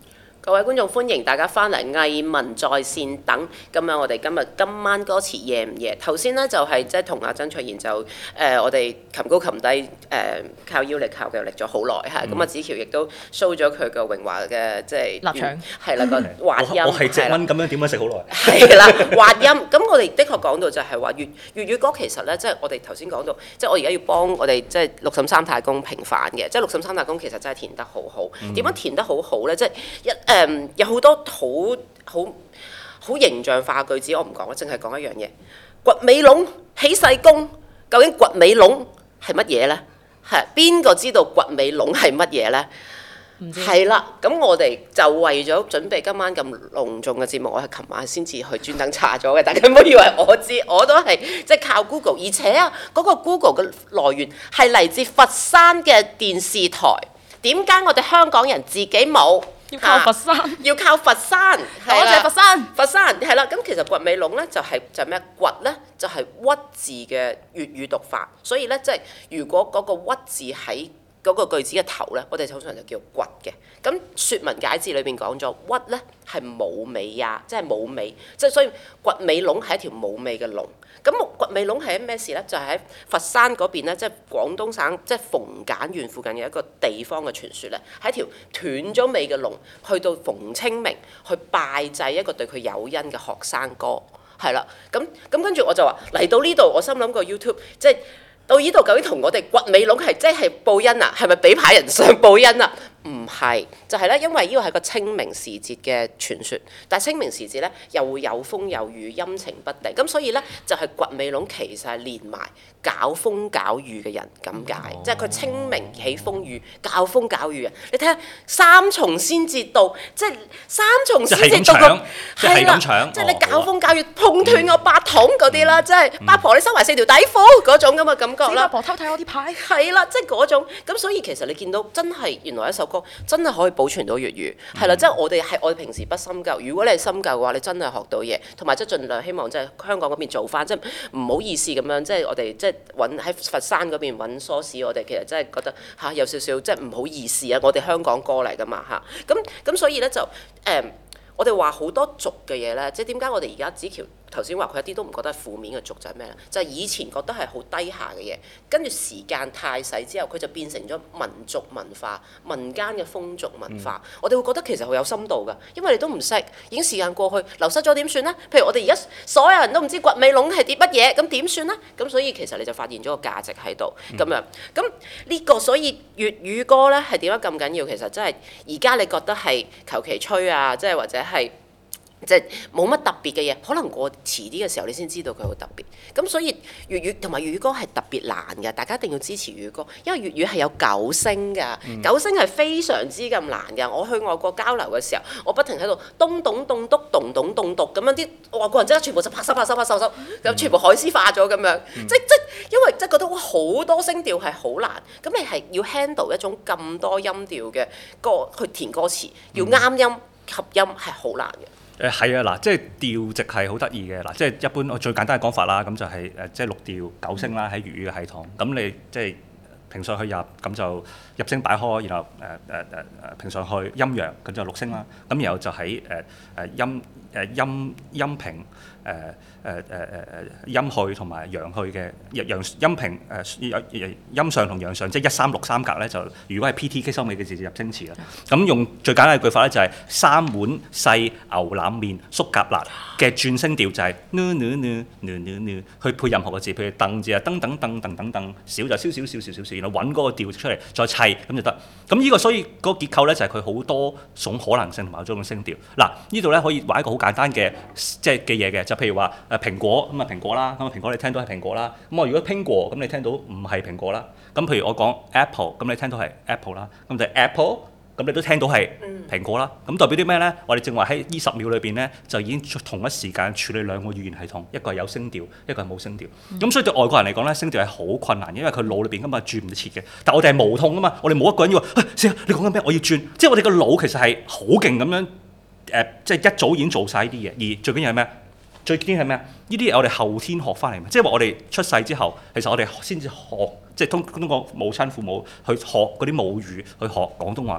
各位觀眾，歡迎大家翻嚟藝文在線等。咁樣我哋今日今晚歌詞夜唔夜？頭先咧就係即係同阿曾卓賢就誒、呃、我哋擒高擒低誒、呃、靠腰力靠腳力咗好耐嚇。咁啊子喬亦都 show 咗佢嘅榮華嘅即係立場， 係啦個滑音。 我係隻蚊咁樣點樣食好耐？ 係啦滑音。咁我哋的確講到就係話粵粵語歌其實咧，即係我哋頭先講到，即係我而家要幫我哋即係六嬸三太公平反嘅，即係六嬸三太公其實真係填得好好。點樣填得好好咧？即係一誒。Um, 有好多好好好形象化句子，我唔講，我淨係講一樣嘢。掘尾籠起細工，究竟掘尾籠係乜嘢咧？係邊個知道掘尾籠係乜嘢咧？係啦，咁我哋就為咗準備今晚咁隆重嘅節目，我係琴晚先至去專登查咗嘅，大家唔好以為我知，我都係即係靠 Google，而且啊，嗰、那個 Google 嘅來源係嚟自佛山嘅電視台。點解我哋香港人自己冇？ 要靠佛山，啊、 要靠佛山， 多謝佛山。 佛山係啦，咁其實掘尾籠咧就係、是、就咩、是？掘咧就係、是、屈字嘅粵語讀法，所以咧即係如果嗰個屈字喺嗰個句子嘅頭咧，我哋通常就叫掘嘅。咁説文解字裏邊講咗屈咧係冇尾呀，即係冇尾，即係所以掘尾籠係一條冇尾嘅籠。咁掘尾籠係咩事咧？就係、是、喺佛山嗰邊咧，即係廣東省即係逢簡縣附近嘅一個地方嘅傳說咧，係一條斷咗尾嘅籠，去到逢清明去拜祭一個對佢有恩嘅學生哥，係啦。咁咁跟住我就話嚟到呢度，我心諗個 YouTube 即係到呢度究竟同我哋掘尾籠係即係報恩啊？係咪俾牌人上報恩啊？唔係，就係咧，因為呢個係個清明時節嘅傳說，但係清明時節咧又會有風有雨，陰晴不定，咁所以咧就係掘尾籠其實係連埋搞風搞雨嘅人咁解，哦、即係佢清明起風雨，搞風搞雨啊！你睇下三重先節到，即係三重先節到咁，係啦，即係你搞風搞雨碰斷我八筒嗰啲啦，即係、嗯、八婆你收埋四條底褲嗰種咁嘅感覺啦。八婆偷睇我啲牌，係啦，即係嗰種咁，所以其實你見到真係原來一首歌真係可以保存到粵語，係啦、嗯，即係我哋係我哋平時不深究。如果你係深究嘅話，你真係學到嘢，同埋即係盡量希望即係香港嗰邊做翻，即係唔好意思咁樣，即係我哋即係揾喺佛山嗰邊揾 source，我哋其實真係覺得嚇、啊、有少少即係唔好意思啊！我哋香港歌嚟㗎嘛嚇，咁咁所以咧就誒、嗯，我哋話好多俗嘅嘢咧，即係點解我哋而家子喬頭先話佢一啲都唔覺得係負面嘅俗就係咩咧？就係、是、以前覺得係好低下嘅嘢，跟住時間太細之後，佢就變成咗民族文化、民間嘅風俗文化。嗯、我哋會覺得其實好有深度㗎，因為你都唔識，已經時間過去，流失咗點算咧？譬如我哋而家所有人都唔知掘尾籠係啲乜嘢，咁點算咧？咁所以其實你就發現咗個價值喺度咁樣。咁呢、這個所以粵語歌咧係點解咁緊要？其實真係而家你覺得係求其吹啊，即係或者係。即係冇乜特別嘅嘢，可能過遲啲嘅時候你先知道佢好特別。咁所以粵語同埋粵語歌係特別難嘅，大家一定要支持粵語歌，因為粵語係有九聲㗎，嗯、九聲係非常之咁難㗎。我去外國交流嘅時候，我不停喺度咚咚咚咚咚咚咚咚咁樣，啲外國人即刻全部就拍手拍手拍手手，咁全部海獅化咗咁樣。嗯、即即因為即係覺得哇好多聲調係好難，咁你係要 handle 一種咁多音調嘅歌去填歌詞，要啱音合音係好難嘅。 誒係啊，嗱，即係調值係好得意嘅，嗱，即係一般我最簡單嘅講法啦，咁就係誒即係六調九聲啦，喺粵語嘅系統，咁你即係平上去入，咁就入聲擺開，然後誒誒誒誒平上去陰陽，咁就六聲啦，咁然後就喺誒誒音誒音音平誒誒誒誒誒音去同埋陽去嘅陽音平誒音上同陽上，即係一三六三格咧，就如果係 P T K 收尾嘅字就入聲詞啦。咁用最簡單嘅句法咧就係三碗細牛腩麵粟夾辣嘅轉聲調就係 nu nu nu nu nu nu 去配任何個字，譬如噔字啊噔噔噔噔噔噔，少就少少少少少少，然後揾嗰個調出嚟再砌咁就得。咁呢個所以嗰個結構咧就係佢好多種可能性同埋好多種聲調。嗱呢度咧可以畫一個好簡單嘅即係嘅嘢嘅，就譬如話誒蘋果咁啊蘋果啦，咁啊蘋果你聽到係蘋果啦。咁我如果蘋果咁你聽到唔係蘋果啦。咁譬如我講 apple 咁你聽到係 apple 啦，咁就係 apple 咁你都聽到係蘋果啦。咁代表啲咩咧？我哋正話喺呢十秒裏邊咧就已經同一時間處理兩個語言系統，一個係有聲調，一個係冇聲調。咁、嗯、所以對外國人嚟講咧，聲調係好困難，因為佢腦裏邊根本係轉唔切嘅。但係我哋係無痛啊嘛，我哋冇一個人要話，死、哎、你講緊咩？我要轉，即係我哋個腦其實係好勁咁樣誒、呃，即係一早已經做晒呢啲嘢。而最緊要係咩？最緊要係咩？呢啲嘢我哋後天學翻嚟嘛，即係話我哋出世之後，其實我哋先至學，即係通通過母親父母去學嗰啲母語去學廣東話。而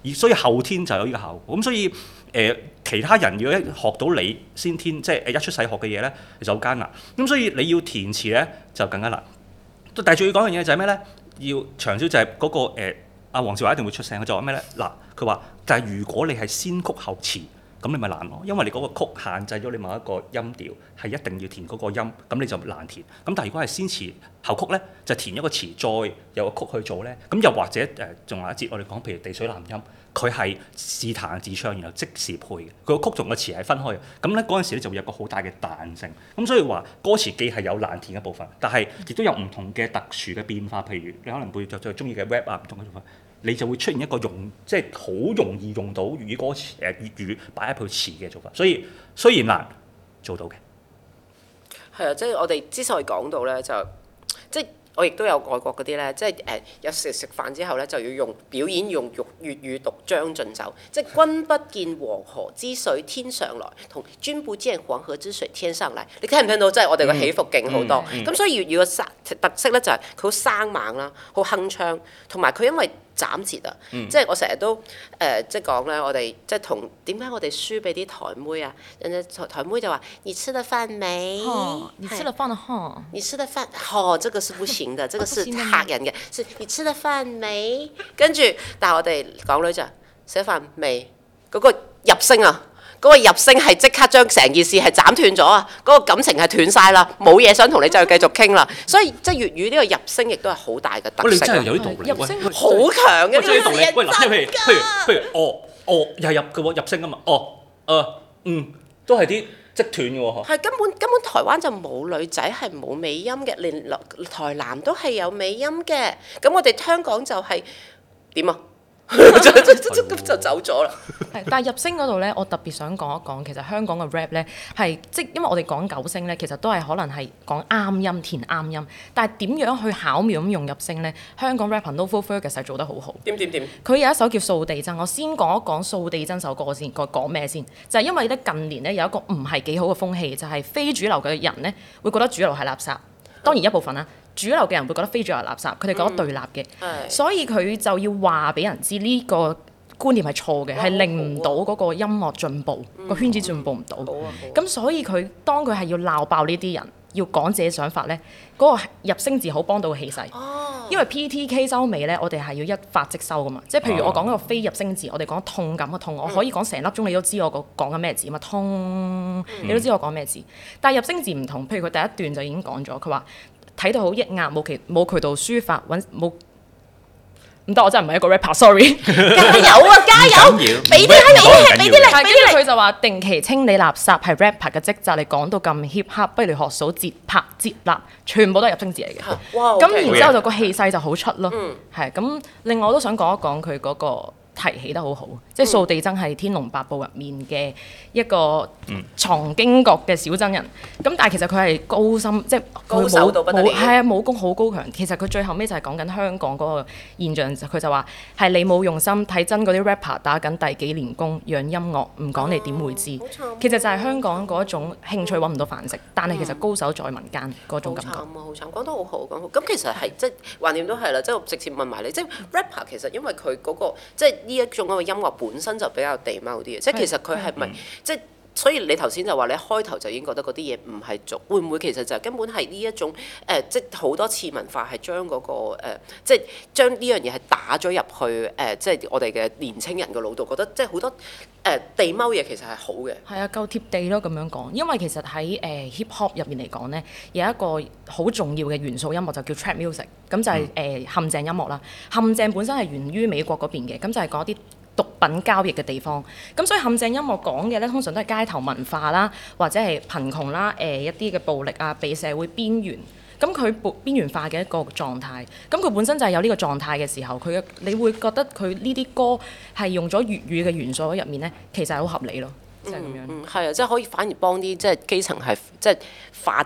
而所以後天就有呢個效果。咁所以誒、呃、其他人如果一學到你先天即係誒一出世學嘅嘢咧，就好艱難。咁所以你要填詞咧就更加難。但係最要講嘅嘢就係咩咧？要長少就係嗰、那個誒阿黃兆華一定會出聲，佢就話咩咧？嗱，佢話但係如果你係先曲後詞。咁你咪難咯，因為你嗰個曲限制咗你某一個音調，係一定要填嗰個音，咁你就難填。咁但係如果係先詞後曲咧，就填一個詞，再有個曲去做咧。咁又或者誒，仲、呃、有一節我哋講，譬如地水南音，佢係自彈自唱，然後即時配嘅，佢個曲同個詞係分開嘅。咁咧嗰陣時咧就會有個好大嘅彈性。咁所以話歌詞既係有難填嘅部分，但係亦都有唔同嘅特殊嘅變化。譬如你可能會就最中意嘅 rap 啊，唔同嘅做法。你就會出現一個用即係好容易用到粵語歌詞誒粵語擺入去詞嘅做法，所以雖然難做到嘅。 係啊，即係我哋之所以講到咧，就即係我亦都有外國嗰啲咧，即係誒、呃、有時食飯之後咧就要用表演用粵粵語讀將進酒，即係君不見黃河之水天上來，同君不見黃河之水天上嚟。你聽唔聽到？即係我哋個起伏勁好多。咁、嗯嗯、所以粵語嘅特色咧就係佢好生猛啦，好鏗鏘，同埋佢因為斬截啊！嗯、即係我成日都誒、呃，即係講咧，我哋即係同點解我哋輸俾啲台妹啊？人哋台妹就話：你吃了飯沒？ 哦，你吃了飯了哈？ 你吃了飯？哦，這個是不行的，這個是嚇人嘅。是你吃了飯沒？跟住，但係我哋港女就食飯未？嗰、嗰個入聲啊！嗰個入聲係即刻將成件事係斬斷咗啊！嗰、嗰個感情係斷晒啦，冇嘢想同你再繼續傾啦。所以即係粵語呢個入聲亦都係好大嘅特色。 你真係有啲道理。 入聲好強嘅呢個道理。喂，嗱，譬如譬如譬如哦哦又係入嘅喎，入聲啊嘛。哦，誒嗯，都係啲即斷嘅喎。 係根本根本台灣就冇女仔係冇尾音嘅，連台南都係有尾音嘅。咁我哋香港就係點啊？咁就走咗啦。 係，但係入聲嗰度咧，我特別想講一講，其實香港嘅 rap 咧係即係因為我哋講九聲咧，其實都係可能係講啱音填啱音，但係點樣去巧妙咁用入聲咧？香港 rapper Novel Fergus 係做得好好。 點點點？ 佢有一首叫《掃地僧》，我先講一講《掃地僧》首歌先，佢講咩先？就係、是、因為咧近年咧有一個唔係幾好嘅風氣，就係、是、非主流嘅人咧會覺得主流係垃圾。當然一部分啦。主流嘅人會覺得非主流係垃圾，佢哋覺得對立嘅，嗯、所以佢就要話俾人知呢個觀念係錯嘅，係令唔到嗰個音樂進步，個、嗯、圈子進步唔到。咁所以佢當佢係要鬧爆呢啲人，要講自己想法咧，嗰、嗰個入聲字好幫到個氣勢。哦、因為 P T K 收尾咧，我哋係要一發即收噶嘛，即係譬如我講一個非入聲字，我哋講痛感嘅痛，嗯、我可以講成粒鐘，你都知我講講緊咩字嘛，痛，你都知我講咩字。但係入聲字唔同，譬如佢第一段就已經講咗，佢話。睇到好抑壓，冇渠冇渠道抒發，揾冇唔得，我真係唔係一個 rapper，sorry。加油啊，加油！俾啲力，俾啲力，俾啲力，俾啲力。佢就話定期清理垃圾係 rapper 嘅職責，你講到咁 hip hop，不如學數節拍節立，全部都係入聲字嚟嘅。哇！咁然之後就個氣勢就好出咯。嗯。係咁，另外我都想講一講佢嗰個。提起得好好，即係掃地僧係《天龍八部》入面嘅一個藏經閣嘅小真人。咁但係其實佢係高深，即係高手到不得了。 係啊，武功好高強。其實佢最後尾就係講緊香港嗰個現象，佢就話係你冇用心睇真嗰啲 rapper 打緊第幾年工養音樂，唔講你點會知？哦、其實就係香港嗰一種興趣揾唔到飯食，但係其實高手在民間嗰種感覺。好慘啊！好慘，講得好好，講好。咁其實係即係橫掂都係啦，即係我直接問埋你，即係 rapper 其實因為佢嗰、嗰個即係。呢一種咁嘅音樂本身就比較地踎啲嘅，即係其實佢係咪即係？所以你頭先就話你一開頭就已經覺得嗰啲嘢唔係做，會唔會其實就根本係呢一種誒、呃，即係好多次文化係將嗰、那個、呃、即係將呢樣嘢係打咗入去誒、呃，即係我哋嘅年青人嘅腦度，覺得即係好多誒、呃、地踎嘢其實係好嘅。係啊，夠貼地咯咁樣講，因為其實喺誒、呃、hip hop 入面嚟講咧，有一個好重要嘅元素音樂就叫 trap music，咁就係、是、誒、呃、陷阱音樂啦。陷阱本身係源於美國嗰邊嘅，咁就係講一啲毒品交易嘅地方，咁所以陷阱音樂講嘅咧，通常都係街頭文化啦，或者係貧窮啦，誒、呃、一啲嘅暴力啊，被社會邊緣，咁佢邊緣化嘅一個狀態，咁佢本身就係有呢個狀態嘅時候，佢嘅你會覺得佢呢啲歌係用咗粵語嘅元素喺入面咧，其實係好合理咯，即係咁樣。嗯，係啊，即係可以反而幫啲即係基層係即係發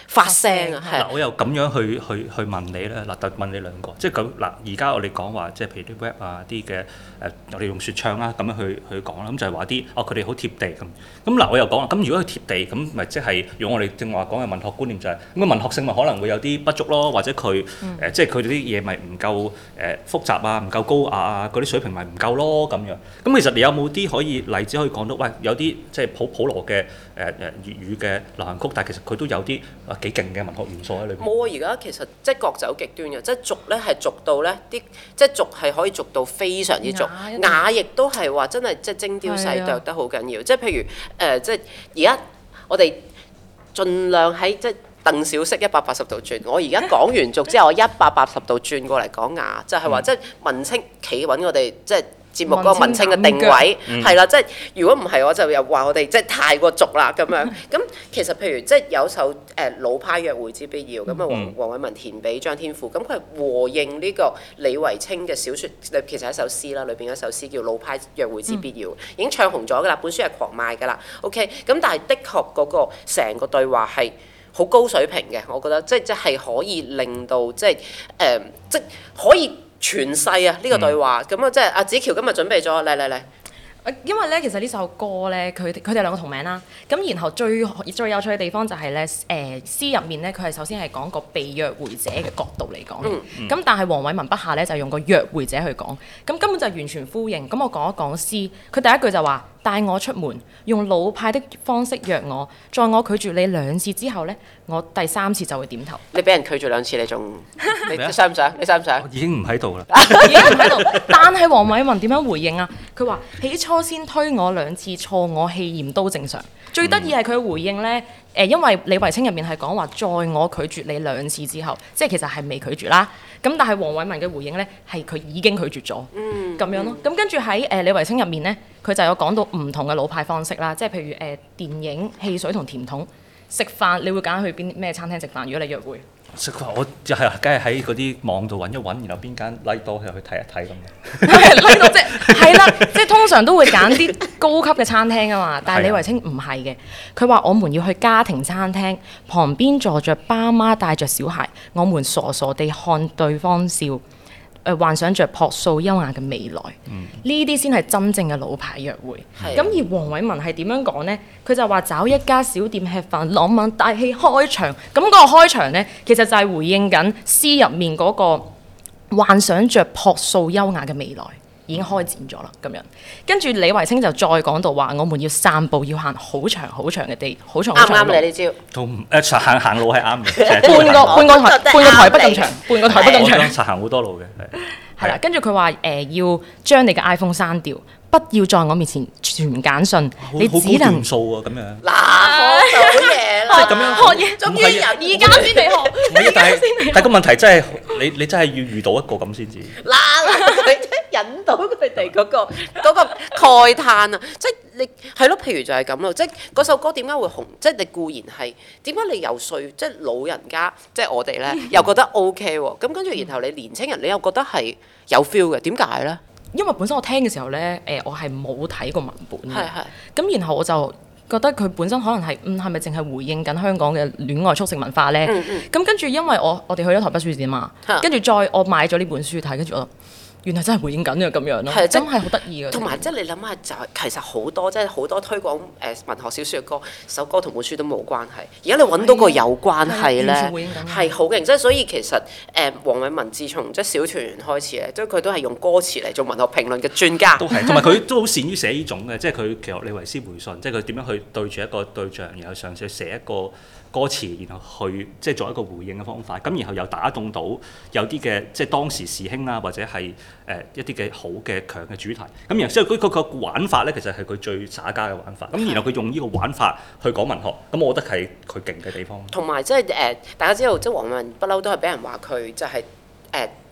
發聲啊，係嗱，我又咁樣去去去問你咧，嗱，特問你兩個，即係咁嗱，而家我哋講話，即係譬如啲 rap 啊，啲嘅誒，我哋用説唱啦，咁樣去去講啦，咁就係話啲哦，佢哋好貼地咁。咁嗱，我又講啦，咁如果佢貼地，咁咪即係用我哋正話講嘅文學觀念就係、是，咁個文學性咪可能會有啲不足咯，或者佢誒、 嗯呃、即係佢哋啲嘢咪唔夠誒、呃、複雜啊，唔夠高雅啊，嗰啲水平咪唔夠咯咁樣。咁其實你有冇啲可以例子可以講到，喂，有啲即係普普羅嘅誒誒粵語嘅流行曲，但係其實佢都有啲啊幾勁嘅文學元素喺裏邊。 冇啊！而家其實即係各走極端嘅，即係俗咧係俗到咧啲，即係俗係可以俗到非常之俗，雅亦都係話真係即係精雕細琢得好緊要。即係譬如誒、呃，即係而家我哋盡量喺即係鄧小式一百八十度轉。我而家講完俗之後，我一百八十度轉過嚟講雅，就係、是、話、嗯、即係文青企穩我哋即係。節目嗰個文青嘅定位係啦，即係如果唔係我就又話我哋即係太過俗啦咁樣。咁其實譬如即係有首誒、呃、老派約會之必要咁啊，黃黃偉文填俾張天賦，咁佢係和應呢個李維菁嘅小説，其實係一首詩啦，裏邊一首詩叫《老派約會之必要》，已經唱紅咗㗎啦，本書係狂賣㗎啦。OK，咁但係的確嗰個成個對話係好高水平嘅，我覺得即係即係可以令到即係誒、呃、即係可以。傳世啊！呢、這個對話咁啊，嗯、即係阿子喬今日準備咗，嚟嚟嚟。 因為咧，其實呢首歌咧，佢佢哋兩個同名啦。咁然後最最有趣嘅地方就係咧，誒、呃、詩入面咧，佢係首先係講個被約會者嘅角度嚟講。咁、嗯、但係黃偉文筆下咧就用個約會者去講，咁根本就完全呼應。咁我講一講詩，佢第一句就話：帶我出門，用老派的方式約我，在我拒絕你兩次之後咧，我第三次就會點頭。 你俾人拒絕兩次，你仲你想唔想？你想唔想？ 已經唔喺度啦， 已經唔喺度。但係黃偉文點樣回應啊？佢話起初先推我兩次，錯我氣焰都正常。最得意係佢回應咧，誒，因為李維菁入面係講話，在我拒絕你兩次之後，即係其實係未拒絕啦。咁但係黃偉文嘅回應咧，係佢已經拒絕咗，咁、嗯、樣咯。咁、嗯、跟住喺誒李維菁入面咧，佢就有講到唔同嘅老派方式啦，即係譬如誒、呃、電影、汽水同甜筒。食飯你會揀去邊咩餐廳食飯？如果你約會食飯，我就係梗係喺嗰啲網度揾一揾，然後邊間 like 多就去睇一睇咁樣。like 到即係啦，即係通常都會揀啲高級嘅餐廳啊嘛。但係李維菁唔係嘅，佢話我們要去家庭餐廳，旁邊坐着爸媽帶着小孩，我們傻傻地看對方笑。誒幻想着樸素優雅嘅未來，呢啲先係真正嘅老牌約會。咁的而黃偉文係點樣講呢？佢就話找一家小店吃飯，浪漫大氣開場。咁嗰個開場呢，其實就係回應緊詩入面嗰個幻想着樸素優雅嘅未來已經開展咗啦。咁樣跟住李維菁就再講到話，我們要散步，要行好長好長嘅地，好長好長嘅路。啱啱你呢招？ 都唔誒實行行路係啱嘅， 半個半個台半個台北咁長，半個台北咁長。 實行好多路嘅，係。 係啦，跟住佢話誒要將你嘅 iPhone 刪掉，不要在我面前傳簡訊，你只能數啊咁樣。 嗱，學到嘢啦， 即係咁樣學嘢，終於人而家先嚟學。 但係但係個問題真係你你真係要遇到一個咁先至。 嗱，佢引到佢哋嗰個嗰個慨嘆啊！即係你係咯，譬如就係咁咯，即係嗰首歌點解會紅？即係你固然係點解你游說，即係老人家，即係我哋咧又覺得 OK 喎。咁跟住然後你年青人，你又覺得係有 feel 嘅，點解咧？ 因為本身我聽嘅時候咧，誒、呃、我係冇睇過文本嘅， 係係。咁然後我就覺得佢本身可能係嗯係咪淨係回應緊香港嘅戀愛速食文化咧？咁、嗯嗯、跟住因為我我哋去咗台北書展嘛，嗯、跟住再我買咗呢本書睇，跟住我。原來真係回應緊嘅咁樣咯，係真係好得意嘅。同埋即係你諗下，就係其實好多即係好多推廣誒文學小説嘅歌，首歌同本書都冇關係。而家你揾到個有關係咧，係好勁。即係所以其實誒黃偉文自從即係小團圓開始咧，即係佢都係用歌詞嚟做文學評論嘅專家。都係，同埋佢都好善於寫呢種嘅，即係佢其實你為詩回信，即係佢點樣去對住一個對象，然後嘗試去寫一個歌詞，然後去即係做一個回應嘅方法。咁然後又打動到有啲嘅即係當時時興啦，或者係。誒、呃、一啲嘅好嘅強嘅主題，咁然後所以佢佢個玩法咧，其實係佢最耍家嘅玩法。咁然後佢用呢個玩法去講文學，咁我覺得係佢勁嘅地方。同埋即係誒，大家知道即係黃偉文不嬲都係俾人話佢就係、是、誒。呃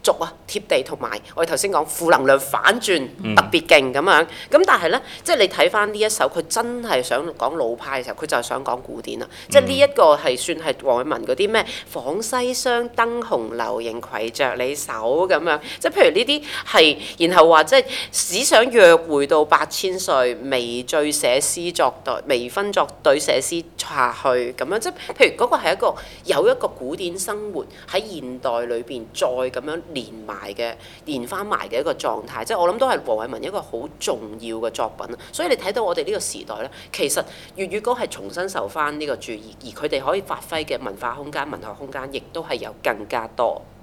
俗啊、貼地，同埋我哋頭先講負能量反轉特別勁咁樣。咁但係咧，即係你睇翻呢一首，佢真係想講老派嘅時候，佢就係想講古典啊。即係呢一個係算係黃偉文嗰啲咩仿西廂燈紅樓仍攜着你手咁樣。即係譬如呢啲係，然後話即係只想約回到八千歲，微醉寫詩作對，微醺作對寫詩下去咁樣。即係譬如嗰個係一個有一個古典生活喺現代裏邊再咁樣連埋嘅連翻埋嘅一個狀態。即係我諗都係黃偉文一個好重要嘅作品。所以你睇到我哋呢個時代咧，其實粵語歌係重新受翻呢個注意，而佢哋可以發揮嘅文化空間、文學空間，亦都係有更加多。